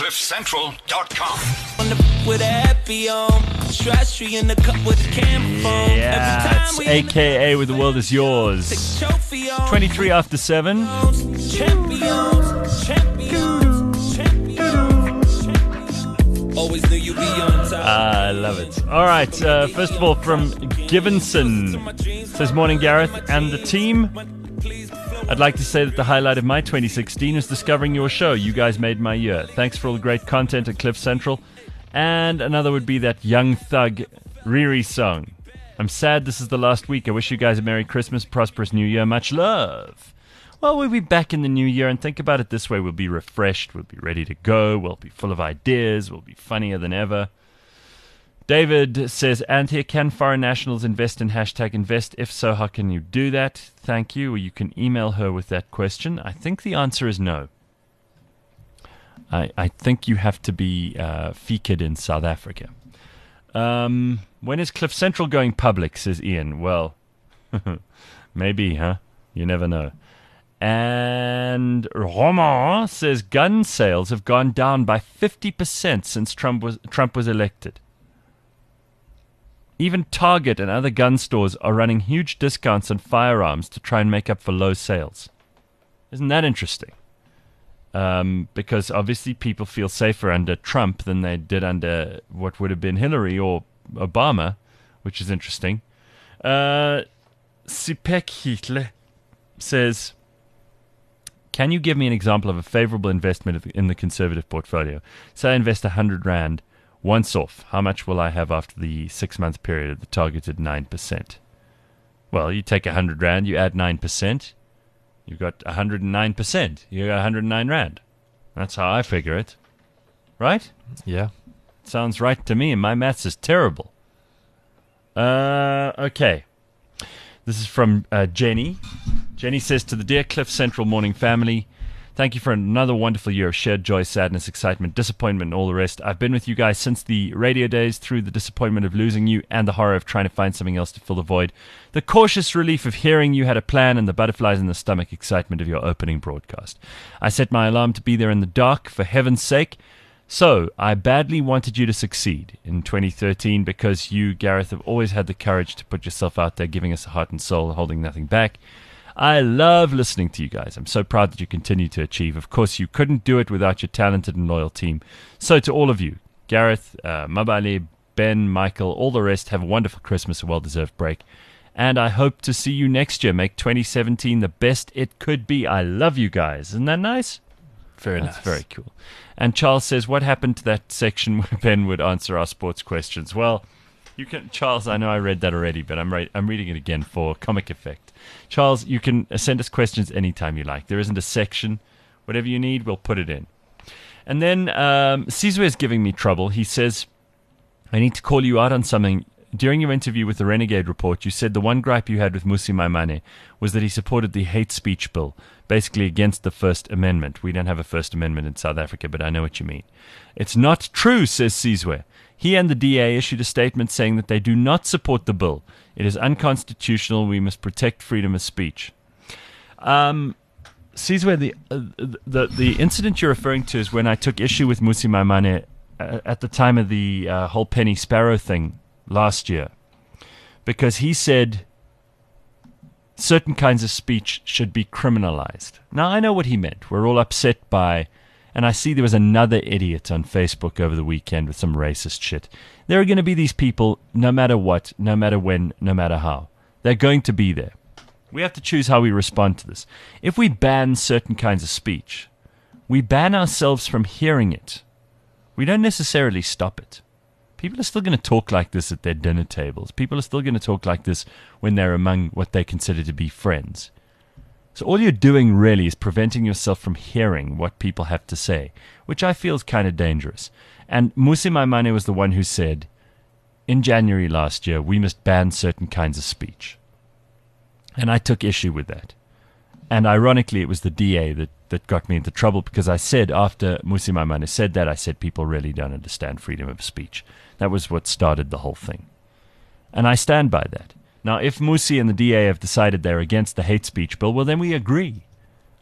CliffCentral.com. Yeah, it's AKA with The World Is Yours. 23 after 7. Always knew you'd be on time. I love it. All right, first of all, from Givenson. Says, morning, Gareth and the team. I'd like to say that the highlight of my 2016 is discovering your show. You guys made my year. Thanks for all the great content at Cliff Central. And another would be that Young Thug Riri song. I'm sad this is the last week. I wish you guys a Merry Christmas, prosperous New Year. Much love. Well, we'll be back in the new year, and think about it this way. We'll be refreshed. We'll be ready to go. We'll be full of ideas. We'll be funnier than ever. David says, Anthea, can foreign nationals invest in #invest? If so, how can you do that? Thank you. Or you can email her with that question. I think the answer is no. I think you have to be featured in South Africa. When is Cliff Central going public, says Ian. Well, maybe, huh? You never know. And Roman says gun sales have gone down by 50% since Trump was elected. Even Target and other gun stores are running huge discounts on firearms to try and make up for low sales. Isn't that interesting? Because obviously people feel safer under Trump than they did under what would have been Hillary or Obama, which is interesting. Sipek Hitler says, can you give me an example of a favorable investment in the conservative portfolio? Say I invest 100 Rand once off. How much will I have after the 6-month period at the targeted 9%? Well, you take 100 Rand, you add 9%. You've got 109%. You got 109 Rand. That's how I figure it. Right? Yeah. Sounds right to me, and my maths is terrible. Okay. This is from Jenny. Jenny says, to the Dear Cliff Central morning family, thank you for another wonderful year of shared joy, sadness, excitement, disappointment, and all the rest. I've been with you guys since the radio days, through the disappointment of losing you and the horror of trying to find something else to fill the void, the cautious relief of hearing you had a plan, and the butterflies in the stomach excitement of your opening broadcast. I set my alarm to be there in the dark, for heaven's sake. So, I badly wanted you to succeed in 2013 because you, Gareth, have always had the courage to put yourself out there, giving us a heart and soul, holding nothing back. I love listening to you guys. I'm so proud that you continue to achieve. Of course, you couldn't do it without your talented and loyal team. So to all of you, Gareth, Mabale, Ben, Michael, all the rest, have a wonderful Christmas, a well-deserved break. And I hope to see you next year. Make 2017 the best it could be. I love you guys. Isn't that nice? Very That's nice. very cool. And Charles says, what happened to that section where Ben would answer our sports questions? Well, you can, Charles, I know I read that already, but I'm reading it again for comic effect. Charles, you can send us questions anytime you like. There isn't a section. Whatever you need, we'll put it in. And then Sizwe is giving me trouble. He says, I need to call you out on something. During your interview with the Renegade Report, you said the one gripe you had with Mmusi Maimane was that he supported the hate speech bill, basically against the First Amendment. We don't have a First Amendment in South Africa, but I know what you mean. It's not true, says Sizwe. He and the DA issued a statement saying that they do not support the bill. It is unconstitutional. We must protect freedom of speech. Sizwe, the incident you're referring to is when I took issue with Mmusi Maimane at the time of the whole Penny Sparrow thing last year, because he said certain kinds of speech should be criminalized. Now, I know what he meant. We're all upset by... And I see there was another idiot on Facebook over the weekend with some racist shit. There are going to be these people no matter what, no matter when, no matter how. They're going to be there. We have to choose how we respond to this. If we ban certain kinds of speech, we ban ourselves from hearing it. We don't necessarily stop it. People are still going to talk like this at their dinner tables. People are still going to talk like this when they're among what they consider to be friends. So all you're doing really is preventing yourself from hearing what people have to say, which I feel is kind of dangerous. And Mmusi Maimane was the one who said, in January last year, we must ban certain kinds of speech. And I took issue with that. And ironically, it was the DA that got me into trouble, because I said, after Mmusi Maimane said that, I said people really don't understand freedom of speech. That was what started the whole thing. And I stand by that. Now, if Mmusi and the DA have decided they're against the hate speech bill, well, then we agree.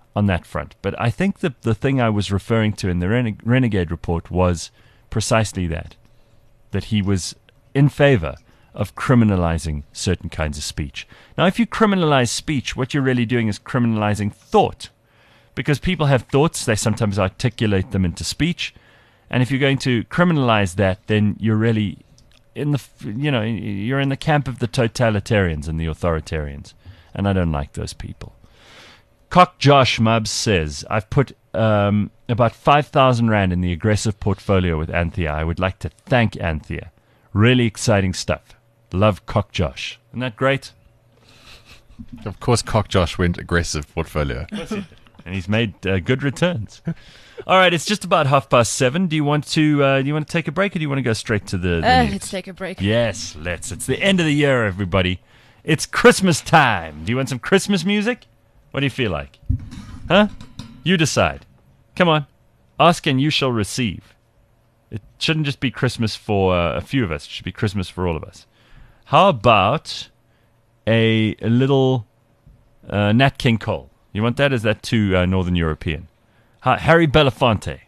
on that front. But I think the thing I was referring to in the Renegade report was precisely that he was in favor of criminalizing certain kinds of speech. Now, if you criminalize speech, what you're really doing is criminalizing thought, because people have thoughts, they sometimes articulate them into speech, and if you're going to criminalize that, then you're really you're in the camp of the totalitarians and the authoritarians, and I don't like those people. Cock Josh Mubs says, I've put about 5,000 Rand in the aggressive portfolio with Anthea. I would like to thank Anthea. Really exciting stuff. Love Cock Josh. Isn't that great? Of course, Cock Josh went aggressive portfolio. And he's made good returns. All right, it's just about 7:30. Do you want to take a break, or do you want to go straight to the news? Let's take a break. Yes, let's. It's the end of the year, everybody. It's Christmas time. Do you want some Christmas music? What do you feel like? Huh? You decide. Come on. Ask and you shall receive. It shouldn't just be Christmas for a few of us. It should be Christmas for all of us. How about a little Nat King Cole? You want that? Is that too Northern European? Harry Belafonte.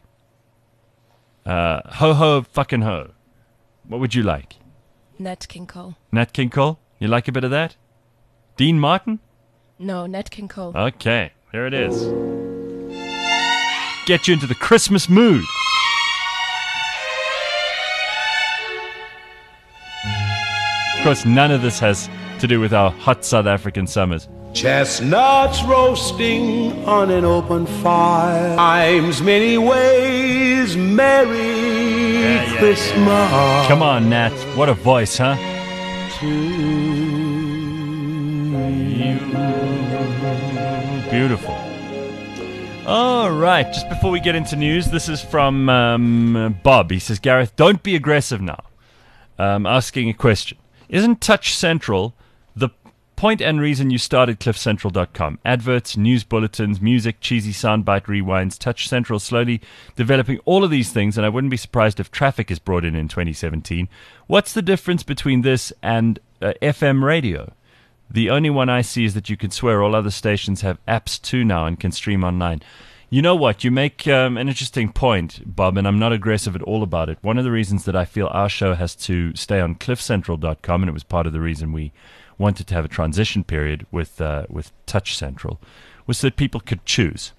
Ho ho fucking ho. What would you like? Nat King Cole. Nat King Cole? You like a bit of that? Dean Martin? No, Nat King Cole. Okay, here it is. Get you into the Christmas mood. Of course, none of this has to do with our hot South African summers. Chestnuts roasting on an open fire. Times many ways, Merry Christmas. Come on, Nat. What a voice, huh? To you. Beautiful. All right, just before we get into news, this is from Bob. He says, Gareth, don't be aggressive now. Asking a question. Isn't Touch Central the point and reason you started cliffcentral.com? Adverts, news bulletins, music, cheesy soundbite rewinds. Touch Central slowly developing all of these things, and I wouldn't be surprised if traffic is brought in 2017. What's the difference between this and FM radio? The only one I see is that you can swear. All other stations have apps too now and can stream online. You know what? You make an interesting point, Bob, and I'm not aggressive at all about it. One of the reasons that I feel our show has to stay on cliffcentral.com, and it was part of the reason we wanted to have a transition period with Touch Central, was so that people could choose.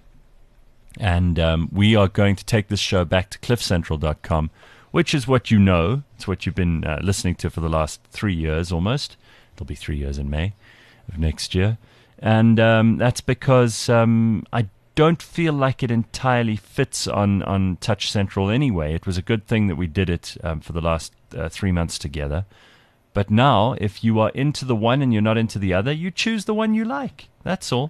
And we are going to take this show back to cliffcentral.com, which is what you know. It's what you've been listening to for the last 3 years almost. It'll be 3 years in May of next year. And that's because I don't feel like it entirely fits on Touch Central anyway. It was a good thing that we did it for the last 3 months together. But now, if you are into the one and you're not into the other, you choose the one you like. That's all.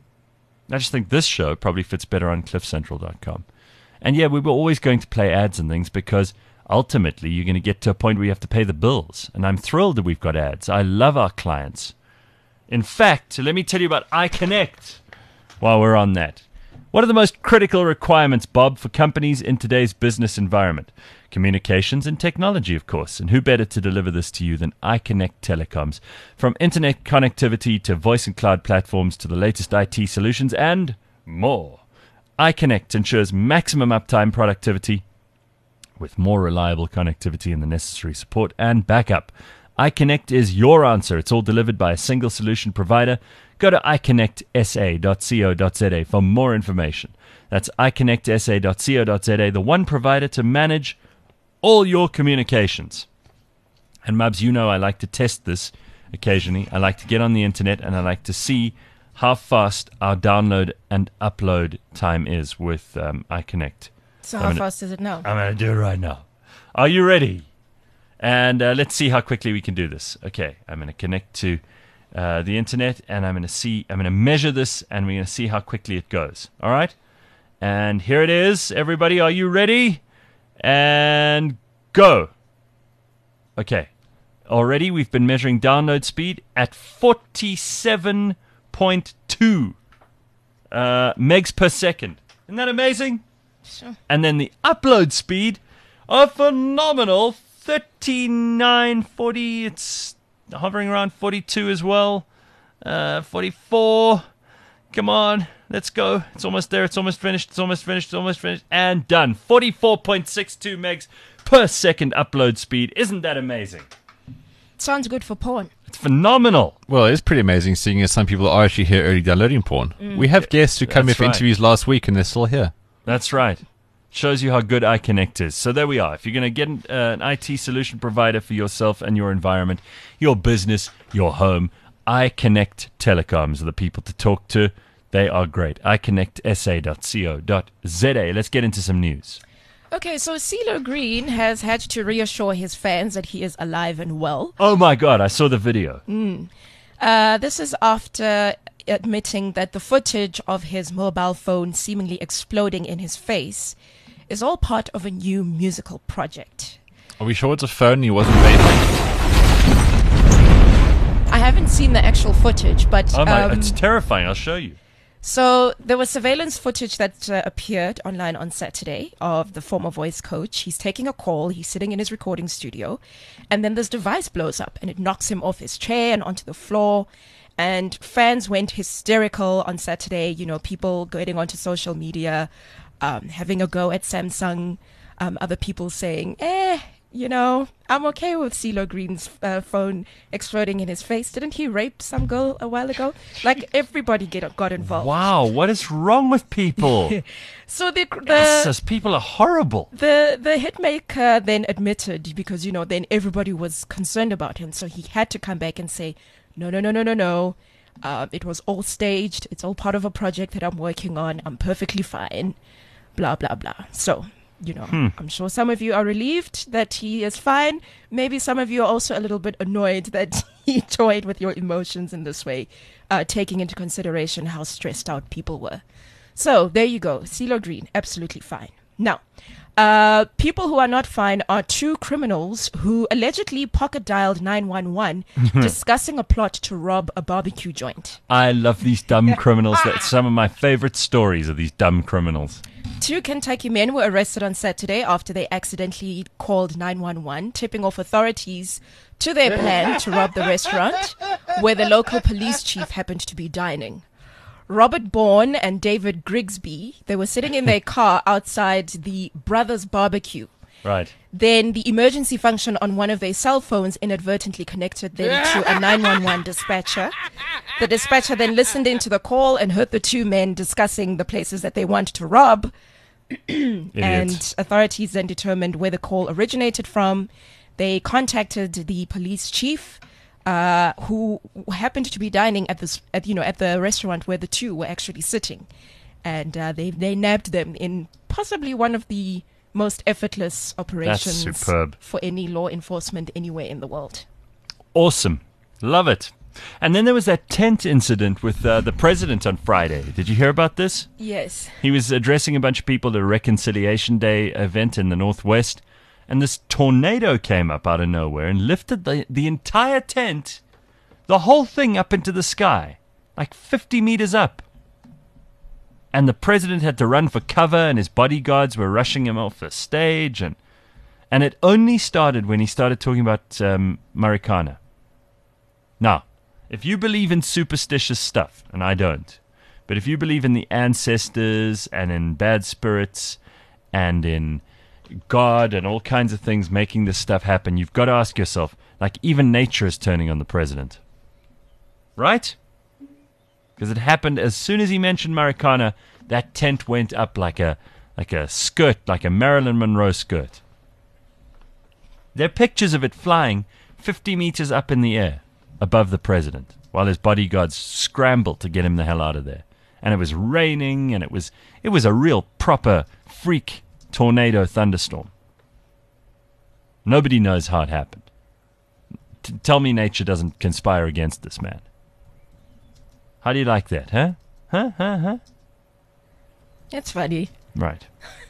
I just think this show probably fits better on cliffcentral.com. And yeah, we were always going to play ads and things because ultimately you're going to get to a point where you have to pay the bills. And I'm thrilled that we've got ads. I love our clients. In fact, let me tell you about iConnect while we're on that. What are the most critical requirements, Bob, for companies in today's business environment? Communications and technology, of course. And who better to deliver this to you than iConnect Telecoms? From internet connectivity to voice and cloud platforms to the latest IT solutions and more. iConnect ensures maximum uptime productivity with more reliable connectivity and the necessary support and backup. iConnect is your answer. It's all delivered by a single solution provider. Go to iconnectsa.co.za for more information. That's iconnectsa.co.za, the one provider to manage all your communications. And Mubs, you know I like to test this occasionally. I like to get on the internet and I like to see how fast our download and upload time is with iConnect. So how fast is it now? I'm going to do it right now. Are you ready? And let's see how quickly we can do this. Okay, I'm going to connect to the internet, and I'm going to measure this, and we're going to see how quickly it goes. All right? And here it is. Everybody, are you ready? And go. Okay. Already we've been measuring download speed at 47.2 megs per second. Isn't that amazing? Sure. And then the upload speed, a phenomenal 39.40. It's hovering around 42 as well. 44. Come on, let's go. It's almost there. It's almost finished. It's almost finished. It's almost finished. And done. 44.62 megs per second upload speed. Isn't that amazing? Sounds good for porn. It's phenomenal. Well, it is pretty amazing seeing as some people are actually here early downloading porn. We have guests who come here That's for right. interviews last week and they're still here. That's right. Shows you how good iConnect is. So there we are. If you're going to get an IT solution provider for yourself and your environment, your business, your home, iConnect Telecoms are the people to talk to. They are great. iConnectsa.co.za. Let's get into some news. Okay, so CeeLo Green has had to reassure his fans that he is alive and well. Oh my God, I saw the video. This is after admitting that the footage of his mobile phone seemingly exploding in his face is all part of a new musical project. Are we sure it's a phone? He wasn't vaping. I haven't seen the actual footage, but Oh my, it's terrifying. I'll show you. so there was surveillance footage that appeared online on Saturday of the former voice coach. He's taking a call. He's sitting in his recording studio, and then this device blows up and it knocks him off his chair and onto the floor. And fans went hysterical on Saturday. You know, people getting onto social media, having a go at Samsung. Other people saying, you know, I'm okay with CeeLo Green's phone exploding in his face. Didn't he rape some girl a while ago? Like, everybody got involved. Wow, what is wrong with people? So Those people are horrible. the hitmaker then admitted, because, you know, then everybody was concerned about him. So he had to come back and say, no. It was all staged. It's all part of a project that I'm working on. I'm perfectly fine. Blah, blah, blah. So, you know, I'm sure some of you are relieved that he is fine. Maybe some of you are also a little bit annoyed that he toyed with your emotions in this way, taking into consideration how stressed out people were. So there you go. CeeLo Green, absolutely fine. Now, people who are not fine are two criminals who allegedly pocket dialed 911 discussing a plot to rob a barbecue joint. I love these dumb criminals. That's some of my favorite stories of these dumb criminals. Two Kentucky men were arrested on Saturday after they accidentally called 911, tipping off authorities to their plan to rob the restaurant where the local police chief happened to be dining. Robert Bourne and David Grigsby, they were sitting in their car outside the Brothers Barbecue. Right. Then the emergency function on one of their cell phones inadvertently connected them to a 911 dispatcher. The dispatcher then listened into the call and heard the two men discussing the places that they want to rob. And authorities then determined where the call originated from. They contacted the police chief, who happened to be dining at the restaurant where the two were actually sitting, and they nabbed them in possibly one of the most effortless operations That's superb. for any law enforcement anywhere in the world. Awesome. Love it. And then there was that tent incident with the president on Friday. Did you hear about this? Yes. He was addressing a bunch of people at a Reconciliation Day event in the Northwest, and this tornado came up out of nowhere and lifted the entire tent, the whole thing up into the sky, like 50 meters up. And the president had to run for cover, and his bodyguards were rushing him off the stage. And it only started when he started talking about Marikana. Now, if you believe in superstitious stuff, and I don't, but if you believe in the ancestors and in bad spirits and in God and all kinds of things making this stuff happen, you've got to ask yourself, like, even nature is turning on the president. Right? Because it happened as soon as he mentioned Marikana, that tent went up like a skirt, like a Marilyn Monroe skirt. There are pictures of it flying 50 meters up in the air above the president, while his bodyguards scrambled to get him the hell out of there. And it was raining, and it was a real proper freak tornado thunderstorm. Nobody knows how it happened. Tell me nature doesn't conspire against this man. How do you like that, huh? Huh? It's funny. Right.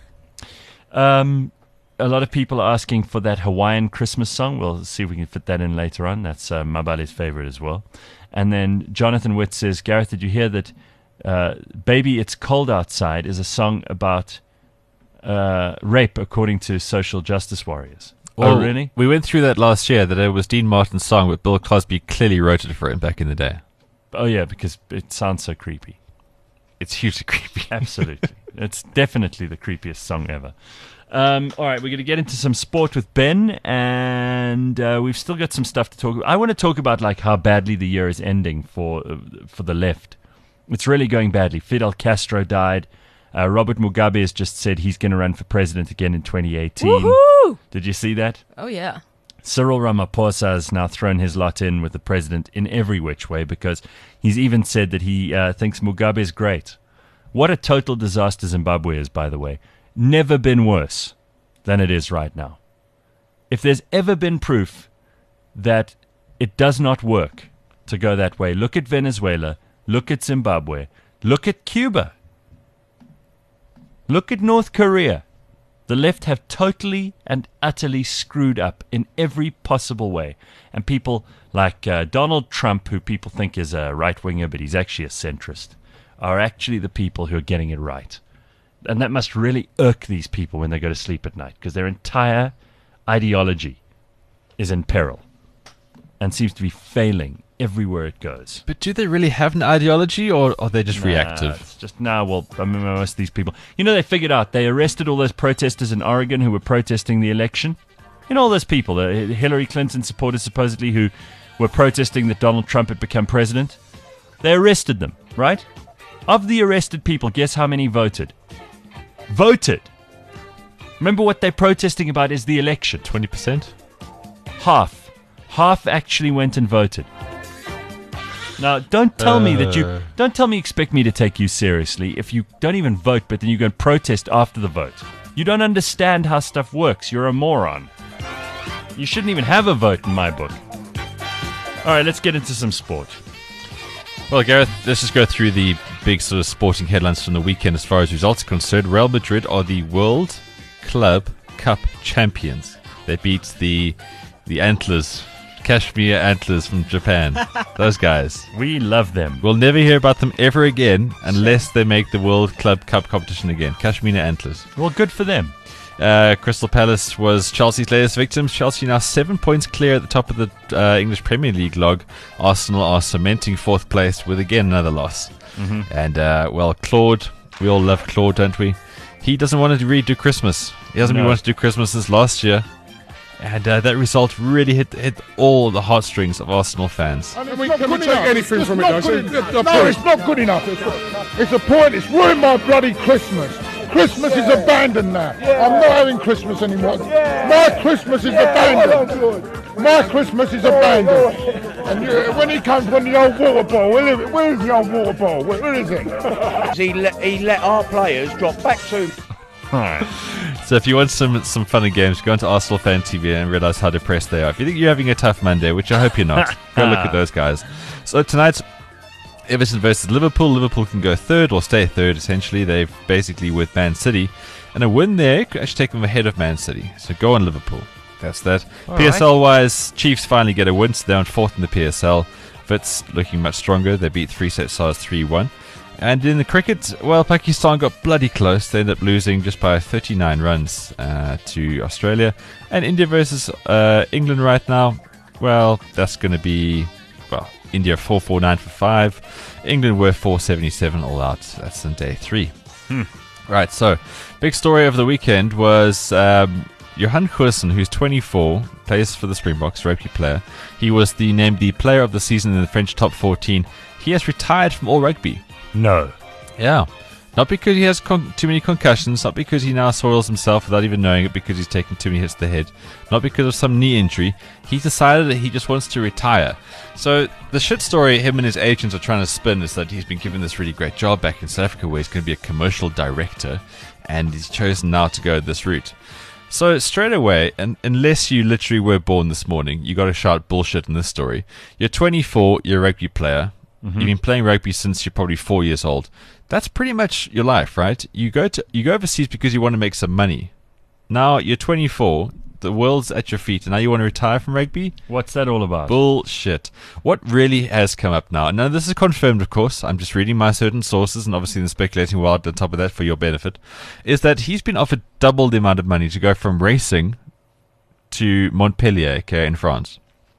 A lot of people are asking for that Hawaiian Christmas song. We'll see if we can fit that in later on. That's Mabale's favorite as well. And then Jonathan Witt says, Gareth, did you hear that Baby It's Cold Outside is a song about rape according to social justice warriors? Well, oh, really? We went through that last year, that it was Dean Martin's song, but Bill Cosby clearly wrote it for him back in the day. Oh, yeah, because it sounds so creepy. it's hugely creepy. Absolutely. It's definitely the creepiest song ever. All right, we're going to get into some sport with Ben, and we've still got some stuff to talk about. I want to talk about like how badly the year is ending for the left. It's really going badly. Fidel Castro died. Robert Mugabe has just said he's going to run for president again in 2018. Woohoo! Did you see that? Oh, yeah. Cyril Ramaphosa has now thrown his lot in with the president in every which way, because he's even said that he thinks Mugabe is great. What a total disaster Zimbabwe is, by the way. Never been worse than it is right now. If there's ever been proof that it does not work to go that way, look at Venezuela, look at Zimbabwe, look at Cuba, look at North Korea. The left have totally and utterly screwed up in every possible way. And people like Donald Trump, who people think is a right-winger, but he's actually a centrist, are actually the people who are getting it right. And that must really irk these people when they go to sleep at night, because their entire ideology is in peril and seems to be failing everywhere it goes. But do they really have an ideology, or are they just reactive? It's just well, I mean, most of these people, they figured out, they arrested all those protesters in Oregon who were protesting the election. All those people, the Hillary Clinton supporters supposedly who were protesting that Donald Trump had become president. They arrested them, right? Of the arrested people, guess how many voted? Remember what they're protesting about is the election. 20%? Half actually went and voted. Now, don't tell me you expect me to take you seriously if you don't even vote, but then you go and protest after the vote. You don't understand how stuff works. You're a moron. You shouldn't even have a vote in my book. All right, let's get into some sport. Well, Gareth, let's just go through the big sort of sporting headlines from the weekend as far as results are concerned. Real Madrid are the World Club Cup champions. They beat the Antlers, Kashmir Antlers from Japan. Those guys. We love them. We'll never hear about them ever again unless they make the World Club Cup competition again. Kashmir Antlers. Well, good for them. Crystal Palace was Chelsea's latest victims. Chelsea now 7 points clear at the top of the English Premier League log. Arsenal are cementing fourth place with again another loss. Mm-hmm. And, Claude, we all love Claude, don't we? He doesn't want to redo Christmas. He hasn't been wanting to do Christmas since last year. And that result really hit all the heartstrings of Arsenal fans. Can we take anything from it? No, it's not good enough. It's a point. It's ruined my bloody Christmas. Christmas is abandoned now. I'm not having Christmas anymore. My Christmas is abandoned. My Christmas is abandoned. And when he comes with the old water bottle, where is the old water bottle? Where is it? He let our players drop back to him. So if you want some fun and games, go onto Arsenal Fan TV and realise how depressed they are. If you think you're having a tough Monday, which I hope you're not, go look at those guys. So tonight, Everton versus Liverpool. Liverpool can go third or stay third, essentially. They've basically with Man City. And a win there could actually take them ahead of Man City. So go on Liverpool. That's that. PSL-wise, Chiefs finally get a win, so they're on fourth in the PSL. Wits looking much stronger. They beat 3 set sides 3-1. And in the cricket, well, Pakistan got bloody close. They ended up losing just by 39 runs to Australia. And India versus England right now, well, that's going to be, India 449 for 5. England were 477 all out. That's on day 3. Right, so big story of the weekend was Johan Goosen, who's 24, plays for the Springboks, rugby player. He was named the player of the season in the French top 14. He has retired from all rugby. No. Yeah. Not because he has too many concussions, not because he now soils himself without even knowing it because he's taken too many hits to the head, not because of some knee injury. He decided that he just wants to retire. So the shit story him and his agents are trying to spin is that he's been given this really great job back in South Africa where he's going to be a commercial director, and he's chosen now to go this route. So straight away, and unless you literally were born this morning, you got to shout bullshit in this story. You're 24, you're a rugby player. Mm-hmm. You've been playing rugby since you're probably 4 years old. That's pretty much your life, right? You go overseas because you want to make some money. Now you're 24, the world's at your feet, and now you want to retire from rugby? What's that all about? Bullshit. What really has come up now? Now this is confirmed, of course. I'm just reading my certain sources, and obviously the speculating wild on top of that for your benefit, is that he's been offered double the amount of money to go from racing to Montpellier, okay, in France.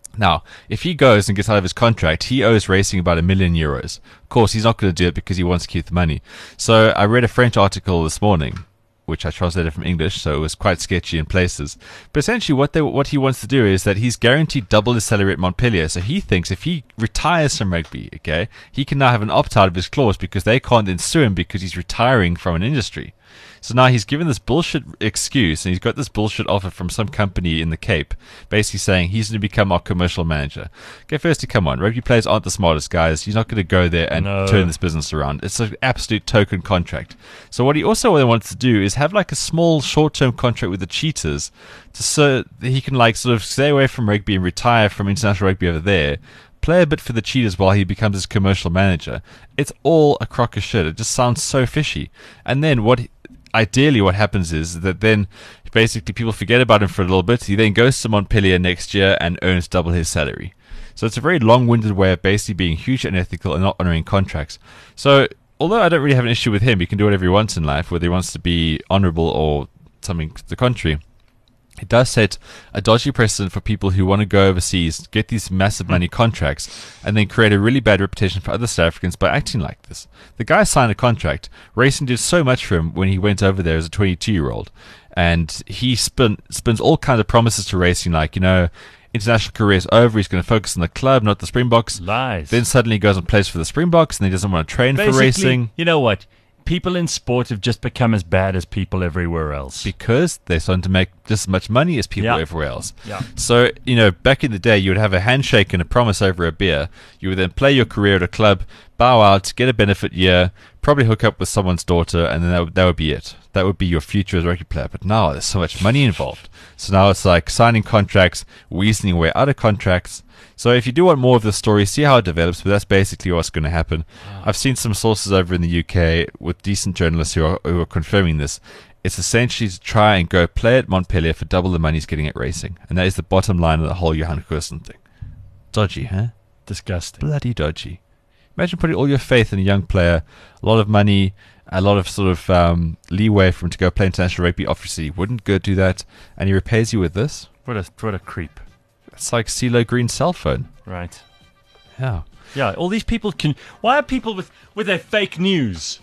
Now, if he goes and gets out of his contract, he owes racing about €1 million. Of course, he's not going to do it because he wants to keep the money. So I read a French article this morning, which I translated from English, so it was quite sketchy in places. But essentially what he wants to do is that he's guaranteed double his salary at Montpellier. So he thinks if he retires from rugby, okay, he can now have an opt-out of his clause because they can't then sue him because he's retiring from an industry. So now he's given this bullshit excuse, and he's got this bullshit offer from some company in the Cape, basically saying he's going to become our commercial manager. Okay, firstly, come on. Rugby players aren't the smartest guys. He's not going to go there and turn this business around. It's an absolute token contract. So what he also wants to do is have like a small short-term contract with the Cheetahs so that he can like sort of stay away from rugby and retire from international rugby over there, play a bit for the Cheetahs while he becomes his commercial manager. It's all a crock of shit. It just sounds so fishy. And then ideally what happens is that then basically people forget about him for a little bit. He then goes to Montpellier next year and earns double his salary. So it's a very long-winded way of basically being hugely unethical and not honoring contracts. So although I don't really have an issue with him, he can do whatever he wants in life, whether he wants to be honorable or something to the contrary. It does set a dodgy precedent for people who want to go overseas, get these massive money contracts, and then create a really bad reputation for other South Africans by acting like this. The guy signed a contract. Racing did so much for him when he went over there as a 22-year-old. And he spins all kinds of promises to Racing, like, international career is over, he's going to focus on the club, not the Springboks. Lies. Then suddenly he goes and plays for the Springboks, and he doesn't want to train for Racing. You know what? People in sport have just become as bad as people everywhere else. Because they're starting to make just as much money as people everywhere else. Yeah. So, back in the day, you would have a handshake and a promise over a beer. You would then play your career at a club, bow out, get a benefit year, probably hook up with someone's daughter, and then that would be it. That would be your future as a rugby player. But now there's so much money involved. So now it's like signing contracts, weaseling away other contracts. So if you do want more of the story, see how it develops, but that's basically what's going to happen. I've seen some sources over in the UK with decent journalists who are confirming this. It's essentially to try and go play at Montpellier for double the money he's getting at Racing. And that is the bottom line of the whole Johan Kirsten thing. Dodgy, huh? Disgusting. Bloody dodgy. Imagine putting all your faith in a young player, a lot of money, a lot of sort of leeway for him to go play international rugby. Obviously, he wouldn't go do that, and he repays you with this. What a creep. It's like CeeLo Green's cell phone. Right. Yeah. Yeah, all these people can... Why are people with their fake news?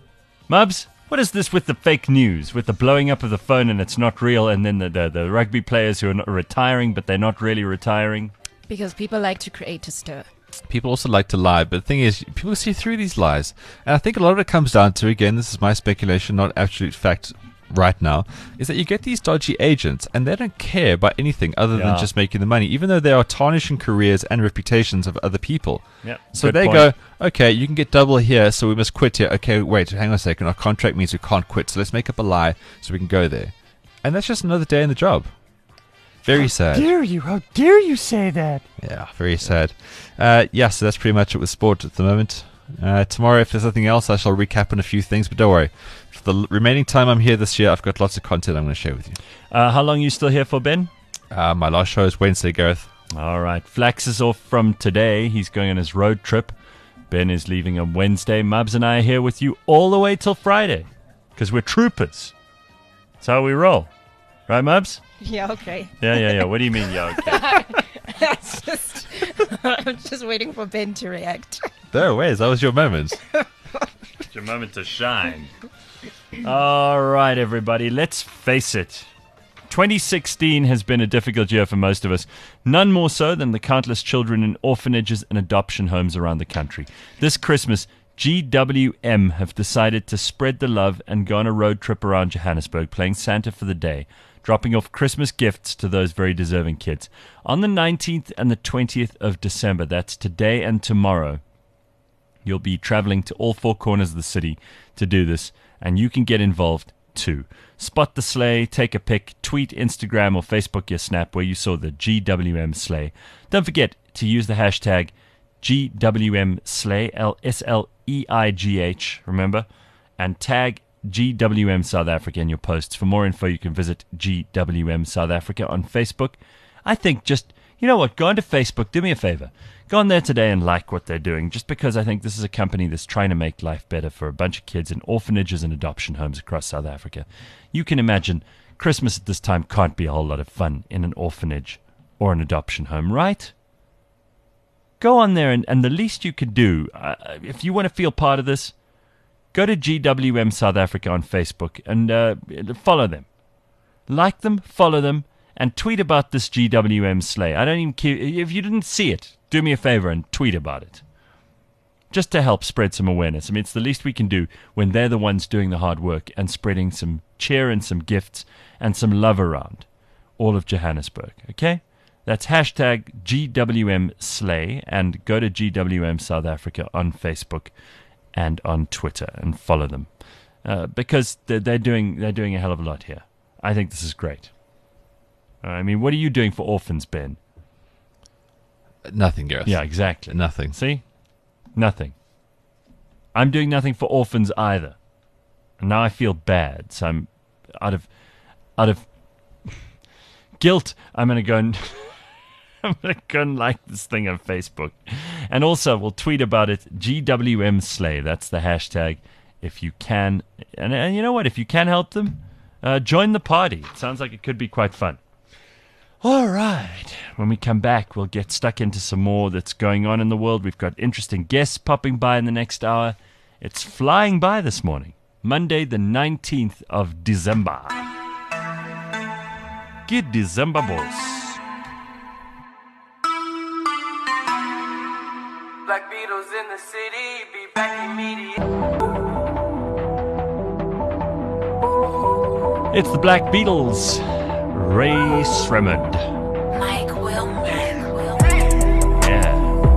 Mubs, what is this with the fake news? With the blowing up of the phone and it's not real, and then the rugby players who are not retiring, but they're not really retiring? Because people like to create a stir. People also like to lie, but the thing is, people see through these lies. And I think a lot of it comes down to, again, this is my speculation, not absolute fact right now, is that you get these dodgy agents, and they don't care about anything other than just making the money, even though they are tarnishing careers and reputations of other people. Yep, so they go, okay, you can get double here, so we must quit here. Okay, wait, hang on a second, our contract means we can't quit, so let's make up a lie so we can go there. And that's just another day in the job. Very sad. How dare you say that? Yeah, very sad. So that's pretty much it with sport at the moment. Tomorrow, if there's nothing else, I shall recap on a few things, but don't worry. For the remaining time I'm here this year, I've got lots of content I'm going to share with you. How long are you still here for, Ben? My last show is Wednesday, Gareth. All right. Flax is off from today. He's going on his road trip. Ben is leaving on Wednesday. Mubs and I are here with you all the way till Friday, because we're troopers. That's how we roll. Right, Mubs? Yeah, okay. Yeah. What do you mean, yeah, okay? I'm just waiting for Ben to react. There, where's that was your moment. It's your moment to shine. All right, everybody, let's face it. 2016 has been a difficult year for most of us, none more so than the countless children in orphanages and adoption homes around the country. This Christmas, GWM have decided to spread the love and go on a road trip around Johannesburg, playing Santa for the day, dropping off Christmas gifts to those very deserving kids. On the 19th and the 20th of December, that's today and tomorrow, you'll be traveling to all four corners of the city to do this, and you can get involved too. Spot the sleigh, take a pic, tweet, Instagram, or Facebook your snap where you saw the GWM sleigh. Don't forget to use the hashtag GWM sleigh, SLEIGH, remember? And tag GWM South Africa in your posts. For more info, you can visit GWM South Africa on Facebook. I think just, you know what, go onto Facebook, do me a favor. Go on there today and like what they're doing, just because I think this is a company that's trying to make life better for a bunch of kids in orphanages and adoption homes across South Africa. You can imagine Christmas at this time can't be a whole lot of fun in an orphanage or an adoption home, right? Go on there, and the least you could do, if you want to feel part of this, go to GWM South Africa on Facebook and follow them. Like them, follow them, and tweet about this GWM sleigh. I don't even care. If you didn't see it, do me a favor and tweet about it. Just to help spread some awareness. I mean, it's the least we can do when they're the ones doing the hard work and spreading some cheer and some gifts and some love around all of Johannesburg, okay? That's hashtag GWM Slay, and go to GWM South Africa on Facebook and on Twitter and follow them because they're doing a hell of a lot here. I think this is great. I mean, what are you doing for orphans, Ben? Nothing, Gareth. Yeah, exactly. Nothing. See? Nothing. I'm doing nothing for orphans either. And now I feel bad, so I'm out of guilt. I'm gonna go and like this thing on Facebook, and also we'll tweet about it. GWM Slay. That's the hashtag. If you can, and you know what? If you can help them, join the party. It sounds like it could be quite fun. All right. When we come back, we'll get stuck into some more that's going on in the world. We've got interesting guests popping by in the next hour. It's flying by this morning. Monday, the 19th of December. Good December, boss. Black Beatles in the city, be back immediately. It's the Black Beatles. Ray Sremmerd. Mike Wilmer. Yeah.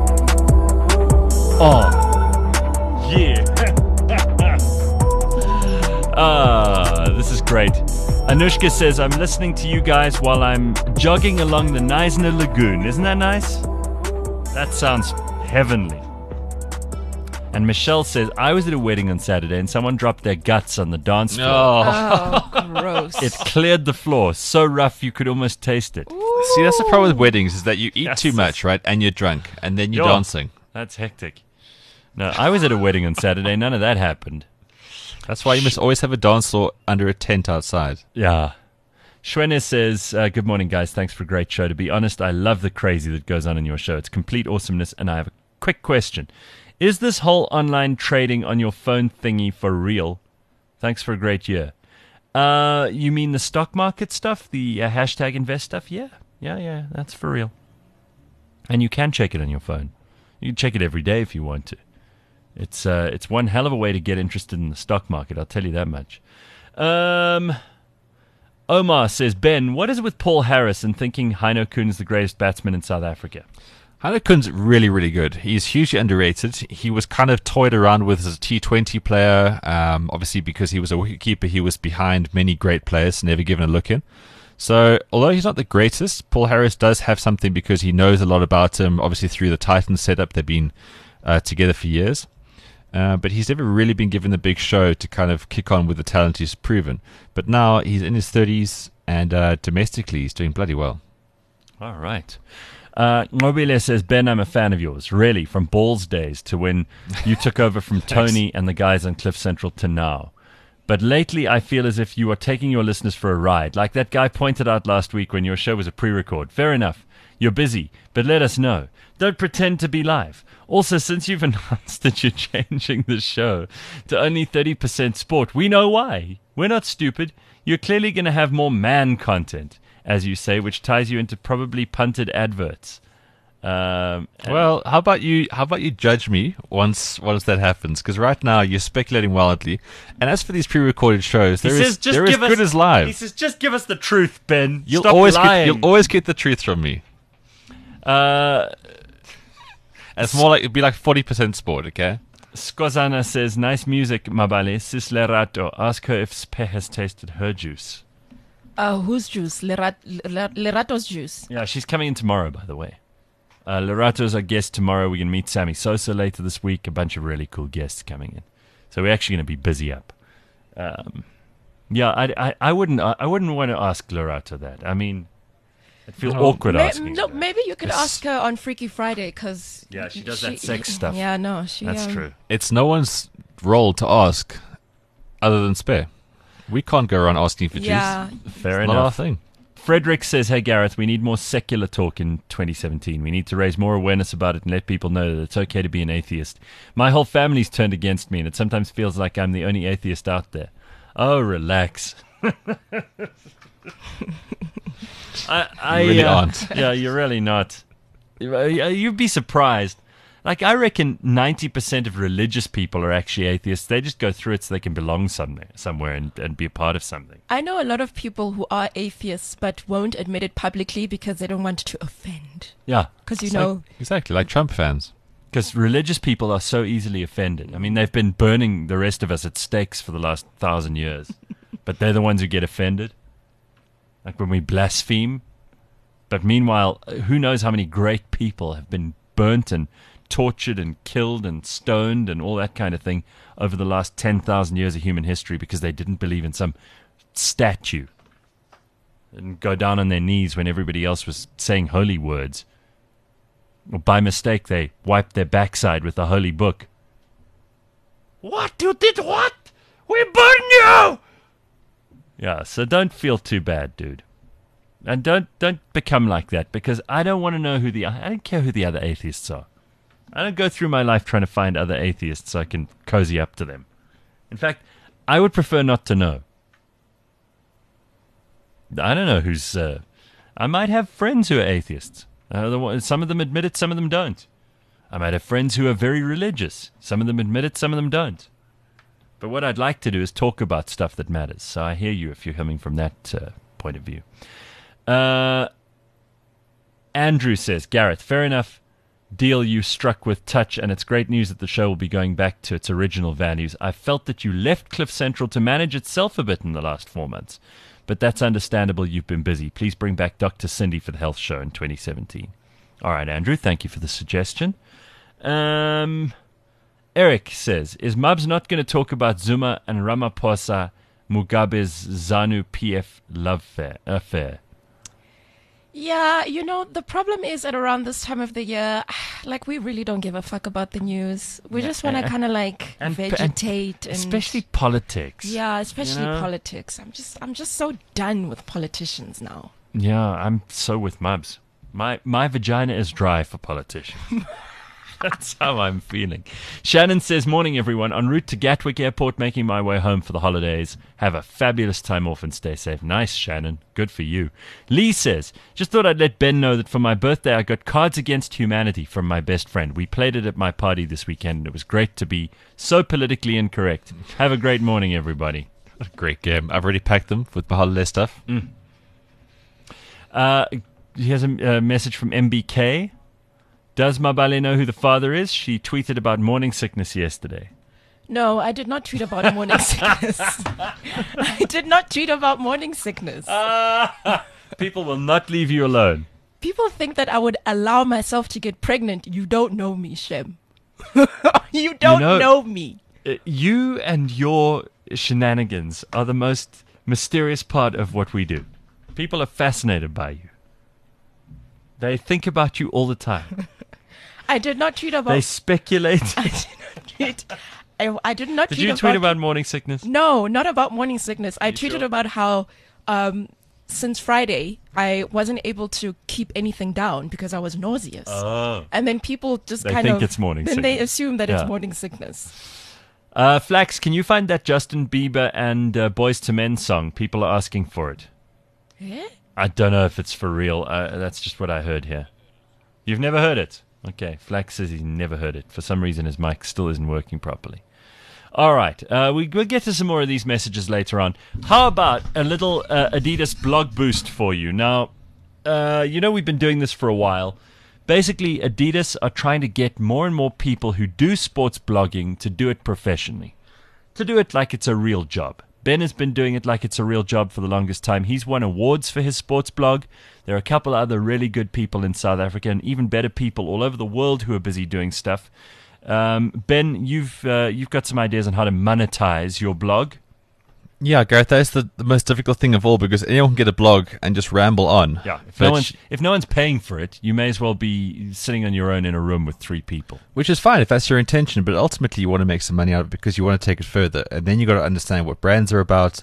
Oh. Yeah. This is great. Anushka says, I'm listening to you guys while I'm jogging along the Knysna Lagoon. Isn't that nice? That sounds heavenly. And Michelle says, I was at a wedding on Saturday and someone dropped their guts on the dance floor. Oh, gross. It cleared the floor. So rough you could almost taste it. See, that's the problem with weddings, is that you eat Yes. too much, right? And you're drunk, and then you're Yo. dancing. That's hectic. No, I was at a wedding on Saturday. None of that happened. That's why you must always have a dance floor under a tent outside. Yeah. Shwene says, good morning, guys. Thanks for a great show. To be honest, I love the crazy that goes on in your show. It's complete awesomeness, and I have a quick question. Is this whole online trading on your phone thingy for real? Thanks for a great year. You mean the stock market stuff? The hashtag invest stuff? Yeah, that's for real. And you can check it on your phone. You can check it every day if you want to. It's one hell of a way to get interested in the stock market, I'll tell you that much. Omar says, Ben, what is it with Paul Harris and thinking Heino Kuhn is the greatest batsman in South Africa? Heino Kuhn's really, really good. He's hugely underrated. He was kind of toyed around with as a T20 player. Obviously, because he was a wicketkeeper, he was behind many great players, never given a look in. So, although he's not the greatest, Paul Harris does have something because he knows a lot about him. Obviously, through the Titans setup, they've been together for years. But he's never really been given the big show to kind of kick on with the talent he's proven. But now he's in his 30s, and domestically he's doing bloody well. All right. Mobile says, Ben, I'm a fan of yours. Really, from Balls days to when you took over from Tony and the guys on Cliff Central to now. But lately, I feel as if you are taking your listeners for a ride. Like that guy pointed out last week when your show was a pre-record. Fair enough. You're busy, but let us know. Don't pretend to be live. Also, since you've announced that you're changing the show to only 30% sport, we know why. We're not stupid. You're clearly going to have more man content, as you say, which ties you into probably punted adverts. Well, how about you judge me once that happens? Because right now you're speculating wildly. And as for these pre-recorded shows, they're as good as live. He says, just give us the truth, Ben. You'll Stop lying. You'll always get the truth from me. It's more like it'd be like 40% sport, okay? Skozana says, nice music, Mabale. Sis Lerato. Ask her if Spe has tasted her juice. Whose juice? Lerato's juice. Yeah, she's coming in tomorrow, by the way. Lerato's our guest tomorrow. We're going to meet Sammy Sosa later this week. A bunch of really cool guests coming in. So we're actually going to be busy up. I wouldn't want to ask Lerato that. I mean, I'd feel awkward asking. No, her. maybe you could ask her on Freaky Friday because she does that sex stuff. Yeah, no, she. That's true. It's no one's role to ask other than Spare. We can't go around asking for juice. Yeah, Fair It's not our enough. thing. Frederick says, hey, Gareth, we need more secular talk in 2017. We need to raise more awareness about it and let people know that it's okay to be an atheist. My whole family's turned against me, and it sometimes feels like I'm the only atheist out there. Oh, relax. I You really aren't. Yeah, you're really not. You'd be surprised. Like, I reckon 90% of religious people are actually atheists. They just go through it so they can belong somewhere and be a part of something. I know a lot of people who are atheists but won't admit it publicly because they don't want to offend. Yeah. Because, Exactly, like Trump fans. Because religious people are so easily offended. I mean, they've been burning the rest of us at stakes for the last 1,000 years. But they're the ones who get offended. Like when we blaspheme. But meanwhile, who knows how many great people have been burnt and tortured and killed and stoned and all that kind of thing over the last 10,000 years of human history because they didn't believe in some statue and go down on their knees when everybody else was saying holy words. Or by mistake, they wiped their backside with the holy book. What? You did what? We burn you! Yeah, so don't feel too bad, dude. And don't become like that, because I don't want to know I don't care who the other atheists are. I don't go through my life trying to find other atheists so I can cozy up to them. In fact, I would prefer not to know. I don't know who's... I might have friends who are atheists. Some of them admit it, some of them don't. I might have friends who are very religious. Some of them admit it, some of them don't. But what I'd like to do is talk about stuff that matters. So I hear you if you're coming from that point of view. Andrew says, Gareth, fair enough deal you struck with Touch, and it's great news that the show will be going back to its original values. I felt that you left Cliff Central to manage itself a bit in the last 4 months. But that's understandable. You've been busy. Please bring back Dr. Cindy for the health show in 2017. All right, Andrew, thank you for the suggestion. Eric says, is Mubs not going to talk about Zuma and Ramaphosa Mugabe's ZANU-PF love affair? Yeah, the problem is at around this time of the year, like, we really don't give a fuck about the news. We just want to kind of like vegetate, and especially politics. Yeah, especially politics. I'm just so done with politicians now. Yeah, I'm so with Mubs. My vagina is dry for politicians. That's how I'm feeling. Shannon says, morning everyone. En route to Gatwick Airport, making my way home for the holidays. Have a fabulous time off and stay safe. Nice, Shannon. Good for you. Lee says, just thought I'd let Ben know that for my birthday I got Cards Against Humanity from my best friend. We played it at my party this weekend and it was great to be so politically incorrect. Have a great morning, everybody. What a great game. I've already packed them with my holiday stuff. Here's a message from MBK. Does Mabale know who the father is? She tweeted about morning sickness yesterday. No, I did not tweet about morning sickness. I did not tweet about morning sickness. People will not leave you alone. People think that I would allow myself to get pregnant. You don't know me, Shem. You don't know me. You and your shenanigans are the most mysterious part of what we do. People are fascinated by you. They think about you all the time. I did not tweet about... They speculate. I did not tweet... I did not Did tweet you tweet about morning sickness? No, not about morning sickness. I tweeted about how since Friday, I wasn't able to keep anything down because I was nauseous. Oh. And then people just They think it's morning sickness. Then they assume that it's morning sickness. Flax, can you find that Justin Bieber and Boyz II Men song? People are asking for it. Yeah? I don't know if it's for real. That's just what I heard here. You've never heard it? Okay, Flax says he's never heard it. For some reason, his mic still isn't working properly. All right, we'll get to some more of these messages later on. How about a little Adidas blog boost for you? Now, we've been doing this for a while. Basically, Adidas are trying to get more and more people who do sports blogging to do it professionally, to do it like it's a real job. Ben has been doing it like it's a real job for the longest time. He's won awards for his sports blog. There are a couple other really good people in South Africa and even better people all over the world who are busy doing stuff. Ben, you've got some ideas on how to monetize your blog. Yeah, Gareth, that's the most difficult thing of all, because anyone can get a blog and just ramble on. Yeah, if no one's paying for it, you may as well be sitting on your own in a room with 3 people. Which is fine if that's your intention, but ultimately you want to make some money out of it because you want to take it further. And then you got to understand what brands are about.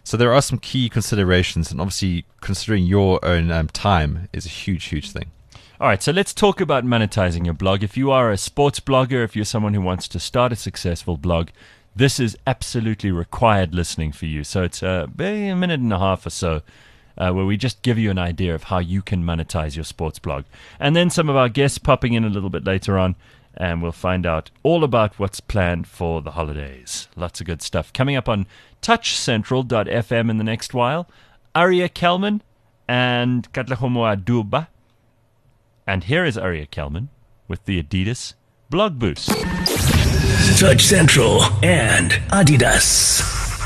So there are some key considerations, and obviously considering your own time is a huge, huge thing. All right, so let's talk about monetizing your blog. If you are a sports blogger, if you're someone who wants to start a successful blog, this is absolutely required listening for you. So it's maybe a minute and a half or so where we just give you an idea of how you can monetize your sports blog. And then some of our guests popping in a little bit later on, and we'll find out all about what's planned for the holidays. Lots of good stuff. Coming up on touchcentral.fm in the next while, Arya Kelman and Katlahomoa Duba. And here is Arya Kelman with the Adidas Blog Boost. Touch Central and Adidas.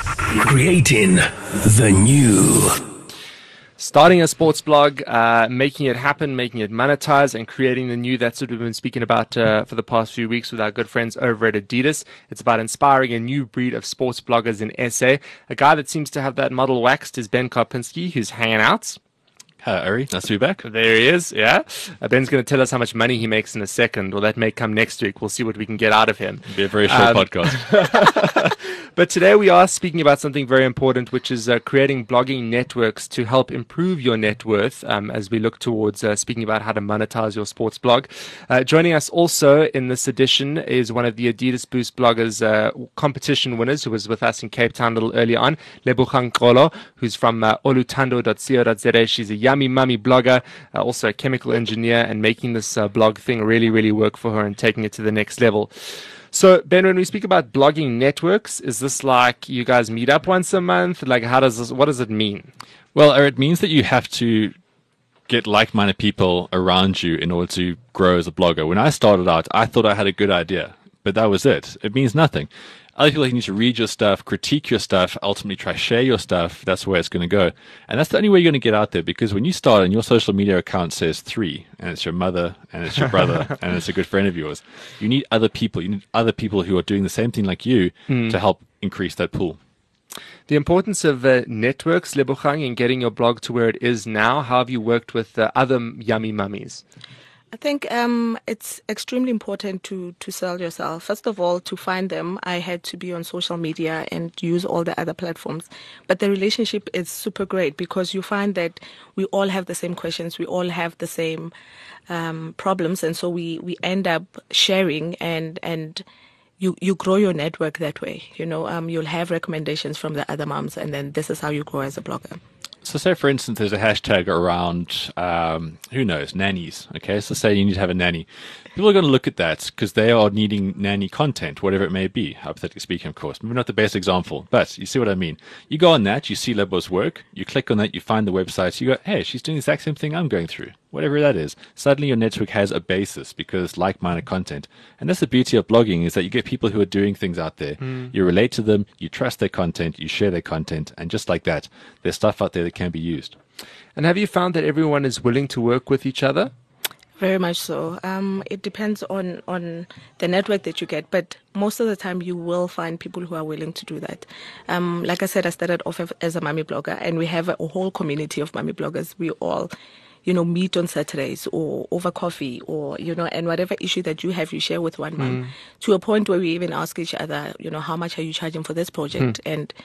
Creating the new. Starting a sports blog, making it happen, making it monetize, and creating the new. That's what we've been speaking about for the past few weeks with our good friends over at Adidas. It's about inspiring a new breed of sports bloggers in SA. A guy that seems to have that model waxed is Ben Karpinski, who's hanging out. Hello, Ari. Nice to be back. There he is, yeah. Ben's going to tell us how much money he makes in a second. Well, that may come next week. We'll see what we can get out of him. It'll be a very short podcast. But today we are speaking about something very important, which is creating blogging networks to help improve your net worth as we look towards speaking about how to monetize your sports blog. Joining us also in this edition is one of the Adidas Boost bloggers competition winners who was with us in Cape Town a little earlier on, Lebogang Kolo, who's from olutando.co.za. She's a yummy mummy blogger, also a chemical engineer, and making this blog thing really, really work for her and taking it to the next level. So, Ben, when we speak about blogging networks, is this like you guys meet up once a month? Like, what does it mean? Well, it means that you have to get like-minded people around you in order to grow as a blogger. When I started out, I thought I had a good idea, but that was it. It means nothing. Other people need to read your stuff, critique your stuff, ultimately try to share your stuff. That's where it's going to go. And that's the only way you're going to get out there, because when you start and your social media account says 3, and it's your mother, and it's your brother, and it's a good friend of yours, you need other people. You need other people who are doing the same thing like you to help increase that pool. The importance of networks, Lebogang, in getting your blog to where it is now. How have you worked with other yummy mummies? I think it's extremely important to sell yourself. First of all, to find them, I had to be on social media and use all the other platforms. But the relationship is super great because you find that we all have the same questions, we all have the same problems, and so we end up sharing and you grow your network that way. You know, you'll have recommendations from the other moms, and then this is how you grow as a blogger. So say, for instance, there's a hashtag around, who knows, nannies. Okay, so say you need to have a nanny. People are going to look at that because they are needing nanny content, whatever it may be, hypothetically speaking, of course. Maybe not the best example, but you see what I mean. You go on that, you see Lebo's work, you click on that, you find the website, you go, hey, she's doing the exact same thing I'm going through, whatever that is. Suddenly your network has a basis because it's like-minded content. And that's the beauty of blogging, is that you get people who are doing things out there. You relate to them, you trust their content, you share their content, and just like that, there's stuff out there that can be used. And have you found that everyone is willing to work with each other? Very much so. It depends on the network that you get, but most of the time you will find people who are willing to do that. Like I said, I started off as a mummy blogger, and we have a whole community of mummy bloggers. We all, meet on Saturdays or over coffee or, and whatever issue that you have, you share with one mom, to a point where we even ask each other, how much are you charging for this project?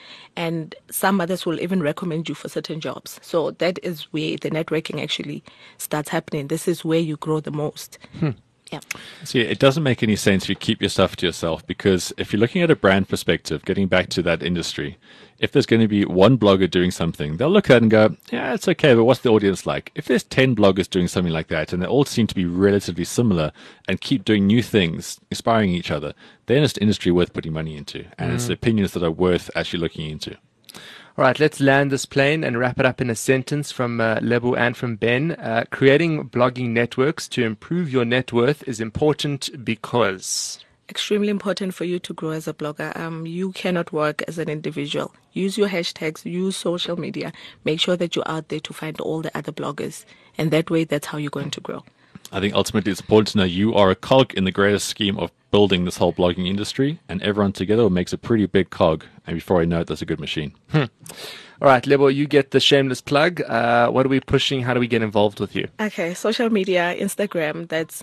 And some others will even recommend you for certain jobs. So that is where the networking actually starts happening. This is where you grow the most. Yeah. See, it doesn't make any sense if you keep your stuff to yourself, because if you're looking at a brand perspective, getting back to that industry, if there's going to be one blogger doing something, they'll look at it and go, yeah, it's okay, but what's the audience like? If there's 10 bloggers doing something like that, and they all seem to be relatively similar and keep doing new things, inspiring each other, then it's an industry worth putting money into, and it's opinions that are worth actually looking into. All right, let's land this plane and wrap it up in a sentence from Lebo and from Ben. Creating blogging networks to improve your net worth is important because... Extremely important for you to grow as a blogger. You cannot work as an individual. Use your hashtags, use social media. Make sure that you're out there to find all the other bloggers. And that way, that's how you're going to grow. I think ultimately it's important to know you are a cog in the greater scheme of building this whole blogging industry, and everyone together makes a pretty big cog. And before I know it, that's a good machine. All right, Lebo, you get the shameless plug. What are we pushing? How do we get involved with you? Okay, social media, Instagram, that's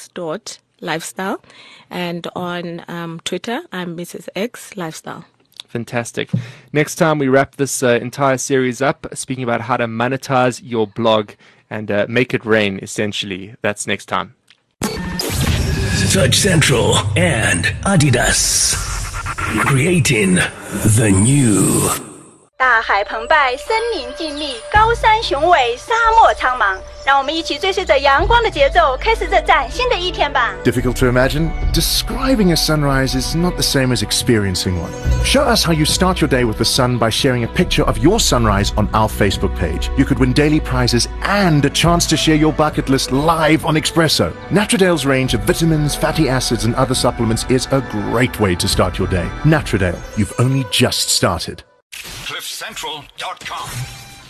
mrsx.lifestyle. And on Twitter, I'm Mrs. X Lifestyle. Fantastic. Next time we wrap this entire series up, speaking about how to monetize your blog and make it rain, essentially. That's next time. Touch Central and Adidas. Creating the new. 大海澎湃，森林静谧，高山雄伟，沙漠苍茫。让我们一起追随着阳光的节奏，开始这崭新的一天吧。 Difficult to imagine? Describing a sunrise is not the same as experiencing one. Show us how you start your day with the sun by sharing a picture of your sunrise on our Facebook page. You could win daily prizes and a chance to share your bucket list live on Expresso. Natrodale's range of vitamins, fatty acids, and other supplements is a great way to start your day. Natrodale, you've only just started. CliffCentral.com